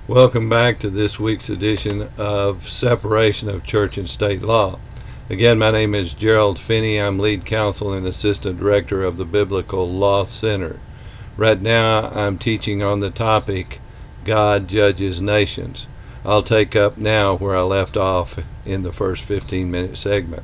Welcome back to this week's edition of Separation of Church and State Law. Again, my name is Gerald Finney. I'm lead counsel and assistant director of the Biblical Law Center. Right now, I'm teaching on the topic, God Judges Nations. I'll take up now where I left off in the first 15-minute segment.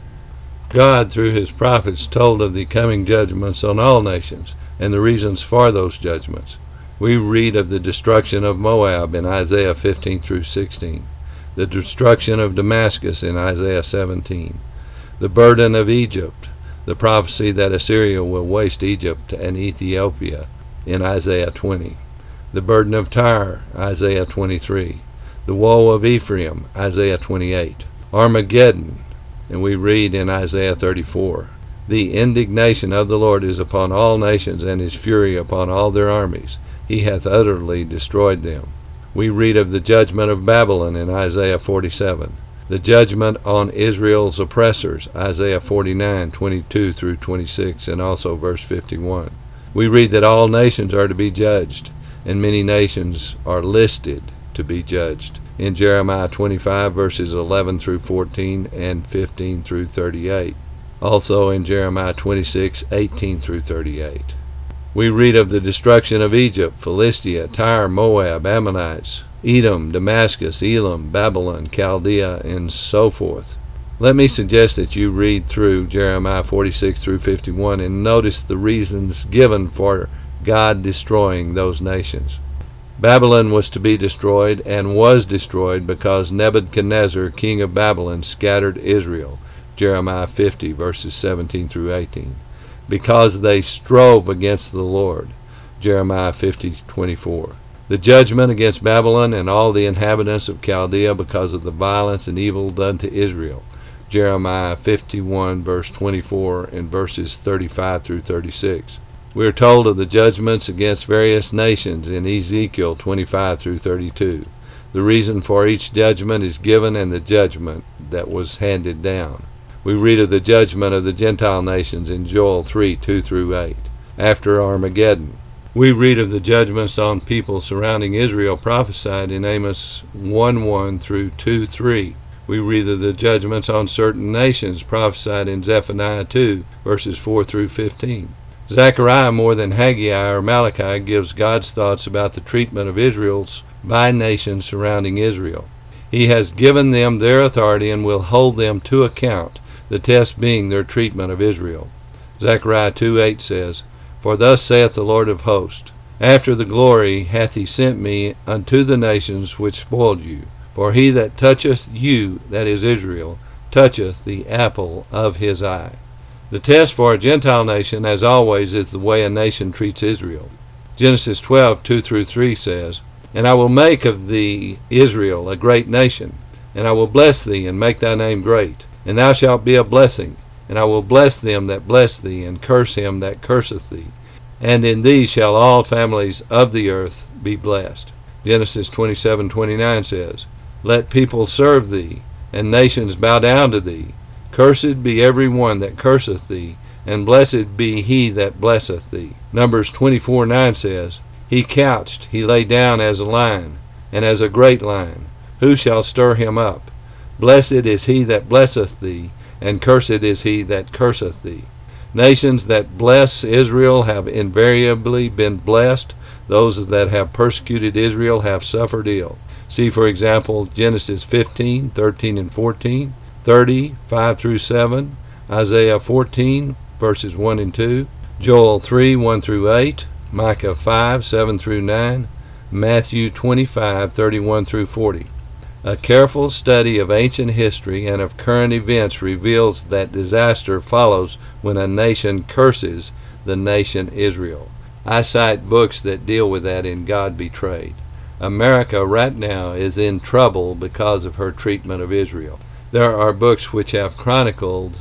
God, through his prophets, told of the coming judgments on all nations and the reasons for those judgments. We read of the destruction of Moab in Isaiah 15 through 16, the destruction of Damascus in Isaiah 17, the burden of Egypt, the prophecy that Assyria will waste Egypt and Ethiopia in Isaiah 20, the burden of Tyre, Isaiah 23, the woe of Ephraim, Isaiah 28, Armageddon, and we read in Isaiah 34, the indignation of the Lord is upon all nations, and his fury upon all their armies. He hath utterly destroyed them. We read of the judgment of Babylon in Isaiah 47, the judgment on Israel's oppressors, Isaiah 49, 22 through 26, and also verse 51. We read that all nations are to be judged, and many nations are listed to be judged in Jeremiah 25, verses 11 through 14 and 15 through 38. Also in Jeremiah 26, 18 through 38. We read of the destruction of Egypt, Philistia, Tyre, Moab, Ammonites, Edom, Damascus, Elam, Babylon, Chaldea, and so forth. Let me suggest that you read through Jeremiah 46 through 51 and notice the reasons given for God destroying those nations. Babylon was to be destroyed and was destroyed because Nebuchadnezzar, king of Babylon, scattered Israel, Jeremiah 50, verses 17 through 18. Because they strove against the Lord, Jeremiah 50:24. The judgment against Babylon and all the inhabitants of Chaldea because of the violence and evil done to Israel, Jeremiah 51, verse 24, and verses 35 through 36. We are told of the judgments against various nations in Ezekiel 25 through 32. The reason for each judgment is given and the judgment that was handed down. We read of the judgment of the Gentile nations in Joel 3, 2 through 8, after Armageddon. We read of the judgments on people surrounding Israel prophesied in Amos 1:1 through 2:3. We read of the judgments on certain nations prophesied in Zephaniah 2, verses 4 through 15. Zechariah, more than Haggai or Malachi, gives God's thoughts about the treatment of Israel's by nations surrounding Israel. He has given them their authority and will hold them to account, the test being their treatment of Israel. Zechariah 2:8 says, For thus saith the Lord of hosts, After the glory hath he sent me unto the nations which spoiled you. For he that toucheth you, that is Israel, toucheth the apple of his eye. The test for a Gentile nation, as always, is the way a nation treats Israel. Genesis 12, 2 through 3 says, And I will make of thee, Israel, a great nation, and I will bless thee, and make thy name great. And thou shalt be a blessing, and I will bless them that bless thee, and curse him that curseth thee. And in thee shall all families of the earth be blessed. Genesis 27:29 says, Let people serve thee, and nations bow down to thee. Cursed be every one that curseth thee, and blessed be he that blesseth thee. Numbers 24:9 says, He couched, he lay down as a lion, and as a great lion. Who shall stir him up? Blessed is he that blesseth thee, and cursed is he that curseth thee. Nations that bless Israel have invariably been blessed. Those that have persecuted Israel have suffered ill. See, for example, Genesis 15, 13 and 14, 30, 5 through 7, Isaiah 14, verses 1 and 2, Joel 3, 1 through 8, Micah 5, 7 through 9, Matthew 25, 31 through 40. A careful study of ancient history and of current events reveals that disaster follows when a nation curses the nation Israel. I cite books that deal with that in God Betrayed. America right now is in trouble because of her treatment of Israel. There are books which have chronicled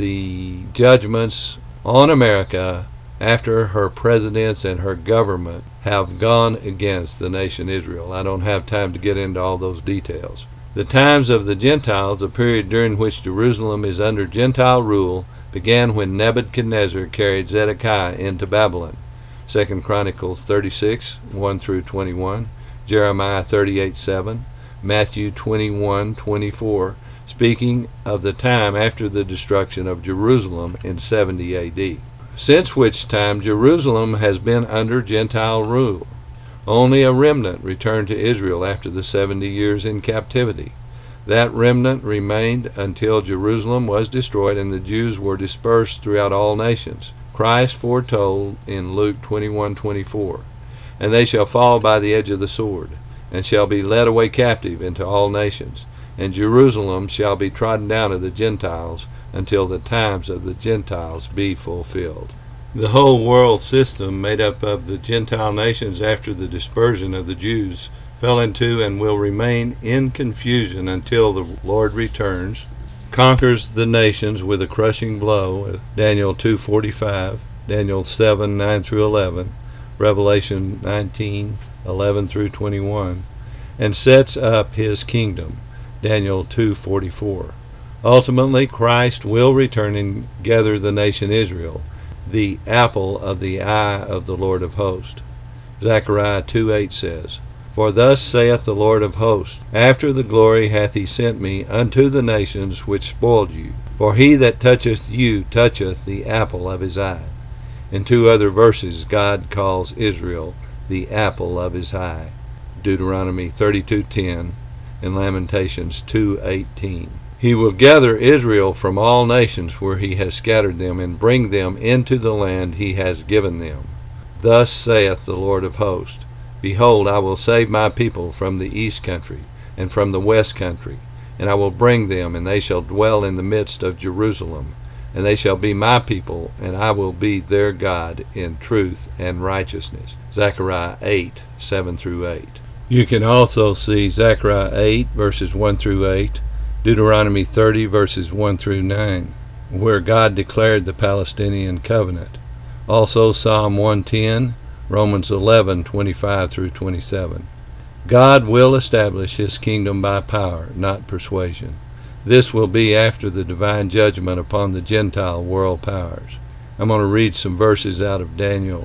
the judgments on America after her presidents and her government have gone against the nation Israel. I don't have time to get into all those details. The times of the Gentiles, a period during which Jerusalem is under Gentile rule, began when Nebuchadnezzar carried Zedekiah into Babylon. 2 Chronicles 36, 1 through 21, Jeremiah 38:7, Matthew 21:24, speaking of the time after the destruction of Jerusalem in 70 A.D., since which time Jerusalem has been under Gentile rule. Only a remnant returned to Israel after the 70 years in captivity. That remnant remained until Jerusalem was destroyed and the Jews were dispersed throughout all nations. Christ foretold in Luke 21:24, "And they shall fall by the edge of the sword, and shall be led away captive into all nations, and Jerusalem shall be trodden down of the Gentiles until the times of the Gentiles be fulfilled." The whole world system, made up of the Gentile nations after the dispersion of the Jews, fell into and will remain in confusion until the Lord returns, conquers the nations with a crushing blow, Daniel 2:45, Daniel 7:9 through 11, Revelation 19:11 through 21, and sets up his kingdom, Daniel 2:44. Ultimately, Christ will return and gather the nation Israel, the apple of the eye of the Lord of hosts. Zechariah 2:8 says, "For thus saith the Lord of hosts, After the glory hath he sent me unto the nations which spoiled you. For he that toucheth you toucheth the apple of his eye." In two other verses, God calls Israel the apple of his eye, Deuteronomy 32:10 and Lamentations 2:18. He will gather Israel from all nations where he has scattered them, and bring them into the land he has given them. Thus saith the Lord of hosts, Behold, I will save my people from the east country, and from the west country, and I will bring them, and they shall dwell in the midst of Jerusalem, and they shall be my people, and I will be their God in truth and righteousness. Zechariah 8:7 through 8. You can also see Zechariah 8, verses 1 through 8, Deuteronomy 30, verses 1 through 9, where God declared the Palestinian covenant. Also Psalm 110, Romans 11:25 through 27. God will establish his kingdom by power, not persuasion. This will be after the divine judgment upon the Gentile world powers. I'm going to read some verses out of Daniel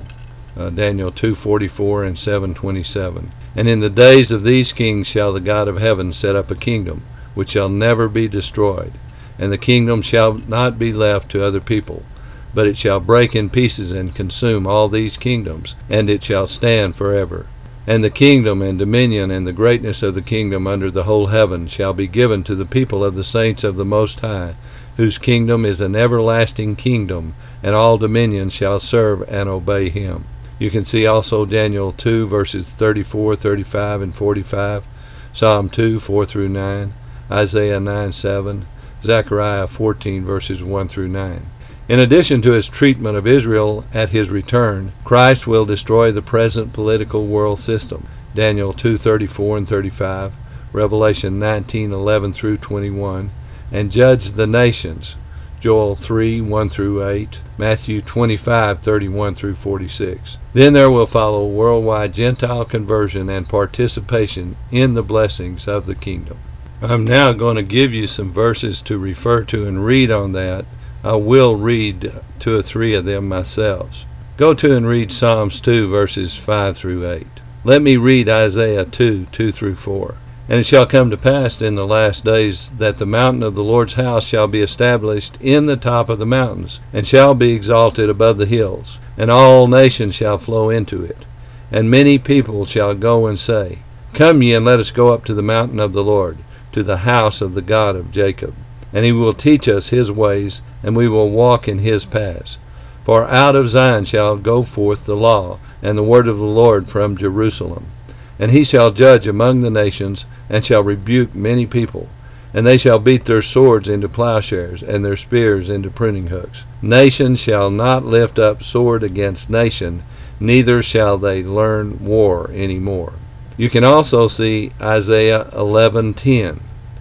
2:44 and 7:27. "And in the days of these kings shall the God of heaven set up a kingdom, which shall never be destroyed, and the kingdom shall not be left to other people, but it shall break in pieces and consume all these kingdoms, and it shall stand forever. And the kingdom and dominion and the greatness of the kingdom under the whole heaven shall be given to the people of the saints of the Most High, whose kingdom is an everlasting kingdom, and all dominions shall serve and obey him." You can see also Daniel 2, verses 34, 35, and 45, Psalm 2, 4 through 9, Isaiah 9:7, Zechariah 14, verses 1 through 9. In addition to his treatment of Israel at his return, Christ will destroy the present political world system, Daniel 2:34 and 35, Revelation 19:11 through 21, and judge the nations, Joel 3:1 through 8, Matthew 25:31 through 46. Then there will follow worldwide Gentile conversion and participation in the blessings of the kingdom. I'm now going to give you some verses to refer to and read on that. I will read 2 or 3 of them myself. Go to and read Psalms 2, verses 5 through 8. Let me read Isaiah 2, 2 through 4. "And it shall come to pass in the last days that the mountain of the Lord's house shall be established in the top of the mountains, and shall be exalted above the hills, and all nations shall flow into it. And many people shall go and say, Come ye, and let us go up to the mountain of the Lord, to the house of the God of Jacob. And he will teach us his ways, and we will walk in his paths. For out of Zion shall go forth the law, and the word of the Lord from Jerusalem. And he shall judge among the nations, and shall rebuke many people. And they shall beat their swords into plowshares, and their spears into pruning hooks. Nation shall not lift up sword against nation, neither shall they learn war any more." You can also see Isaiah 11:10,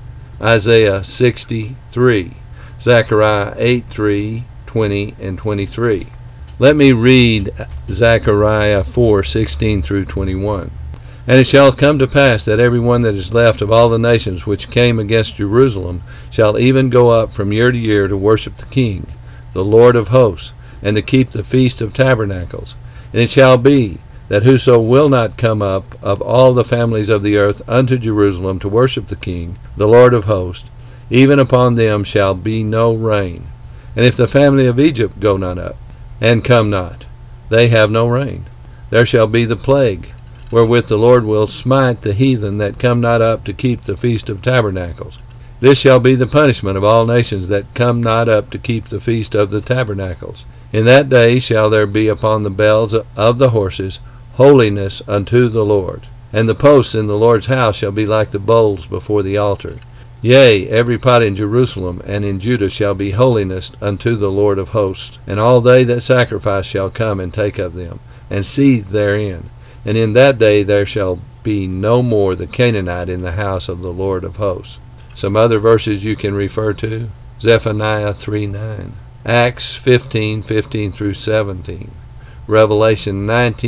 Isaiah 60:3, Zechariah 8:3, 20, and 23. Let me read Zechariah 4:16 through 21. "And it shall come to pass that every one that is left of all the nations which came against Jerusalem shall even go up from year to year to worship the King, the Lord of hosts, and to keep the feast of tabernacles. And it shall be that whoso will not come up of all the families of the earth unto Jerusalem to worship the King, the Lord of hosts, even upon them shall be no rain. And if the family of Egypt go not up, and come not, they have no rain. There shall be the plague, wherewith the Lord will smite the heathen that come not up to keep the feast of tabernacles. This shall be the punishment of all nations that come not up to keep the feast of the tabernacles. In that day shall there be upon the bells of the horses holiness unto the Lord. And the posts in the Lord's house shall be like the bowls before the altar. Yea, every pot in Jerusalem and in Judah shall be holiness unto the Lord of hosts. And all they that sacrifice shall come and take of them, and seethe therein. And in that day there shall be no more the Canaanite in the house of the Lord of hosts. Some other verses you can refer to: Zephaniah 3:9, Acts 15:15 through 17, Revelation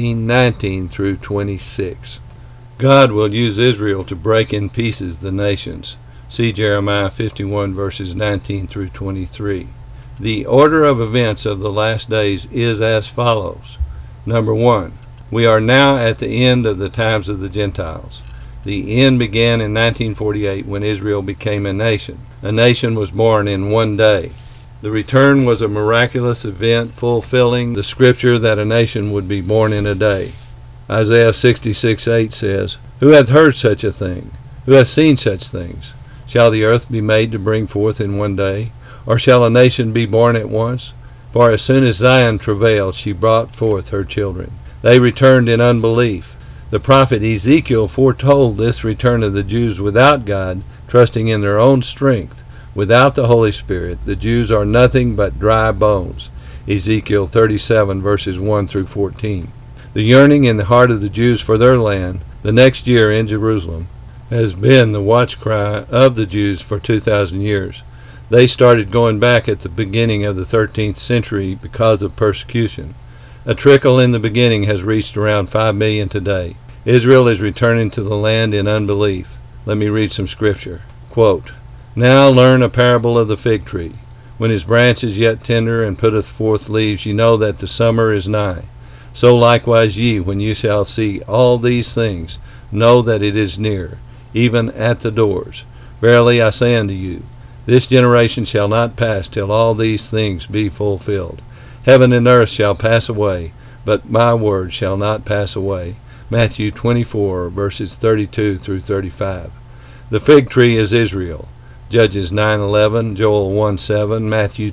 19:19 through 26. God will use Israel to break in pieces the nations. See Jeremiah 51 verses 19 through 23. The order of events of the last days is as follows. Number 1. We are now at the end of the times of the Gentiles. The end began in 1948 when Israel became a nation. A nation was born in one day. The return was a miraculous event fulfilling the scripture that a nation would be born in a day. Isaiah 66:8 says, Who hath heard such a thing? Who hath seen such things? Shall the earth be made to bring forth in one day? Or shall a nation be born at once? For as soon as Zion travailed, she brought forth her children. They returned in unbelief. The prophet Ezekiel foretold this return of the Jews without God, trusting in their own strength. Without the Holy Spirit, the Jews are nothing but dry bones. Ezekiel 37 verses 1 through 14. The yearning in the heart of the Jews for their land, the next year in Jerusalem, has been the watch cry of the Jews for 2,000 years. They started going back at the beginning of the 13th century because of persecution. A trickle in the beginning has reached around 5 million today. Israel is returning to the land in unbelief. Let me read some scripture. Quote, Now learn a parable of the fig tree. When his branch is yet tender and putteth forth leaves, ye know that the summer is nigh. So likewise ye, when ye shall see all these things, know that it is near, even at the doors. Verily I say unto you, this generation shall not pass till all these things be fulfilled. Heaven and earth shall pass away, but my word shall not pass away. Matthew 24, verses 32 through 35. The fig tree is Israel. Judges 9:11, Joel 1:7, Matthew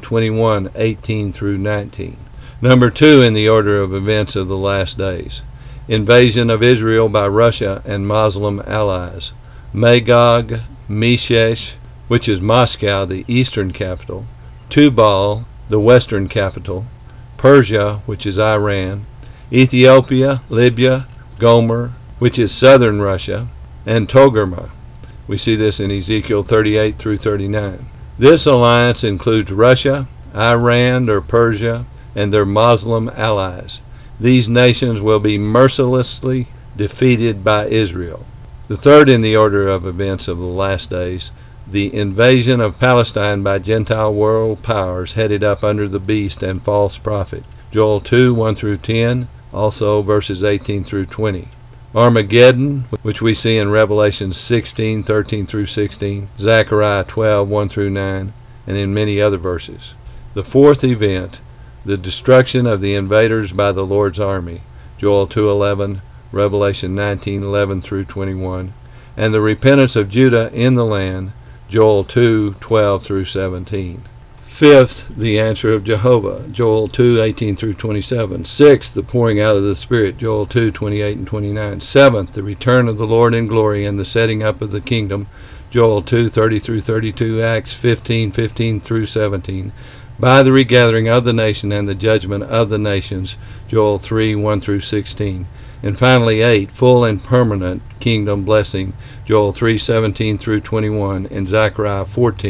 21:18 through 19. Number 2 in the order of events of the last days. Invasion of Israel by Russia and Muslim allies. Magog, Meshesh, which is Moscow, the eastern capital. Tubal, the western capital. Persia, which is Iran. Ethiopia, Libya, Gomer, which is southern Russia. And Togarmah. We see this in Ezekiel 38 through 39. This alliance includes Russia, Iran or Persia, and their Muslim allies. These nations will be mercilessly defeated by Israel. The third in the order of events of the last days, the invasion of Palestine by Gentile world powers headed up under the beast and false prophet. Joel 2, 1 through 10, also verses 18 through 20. Armageddon, which we see in Revelation 16, 13 through 16, Zechariah 12, 1 through 9, and in many other verses. The fourth event, the destruction of the invaders by the Lord's army, Joel 2:11, Revelation 19:11 through 21, and the repentance of Judah in the land, Joel 2:12 through 17. Fifth, the answer of Jehovah, Joel 2:18 through 27. Sixth, the pouring out of the Spirit, Joel 2:28 and 29. Seventh, the return of the Lord in glory and the setting up of the kingdom, Joel 2:30 through 32, Acts 15:15 through 17. By the regathering of the nation and the judgment of the nations, Joel 3:1 through 16. And finally 8, full and permanent kingdom blessing, Joel 3:17 through 21, and Zechariah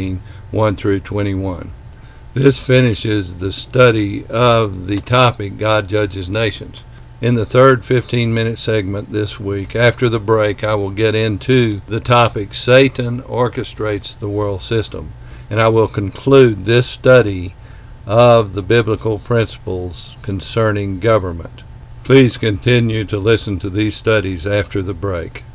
14:1 through 21. This finishes the study of the topic, God Judges Nations. In the third 15-minute segment this week, after the break, I will get into the topic, Satan orchestrates the world system, and I will conclude this study of the biblical principles concerning government. Please continue to listen to these studies after the break.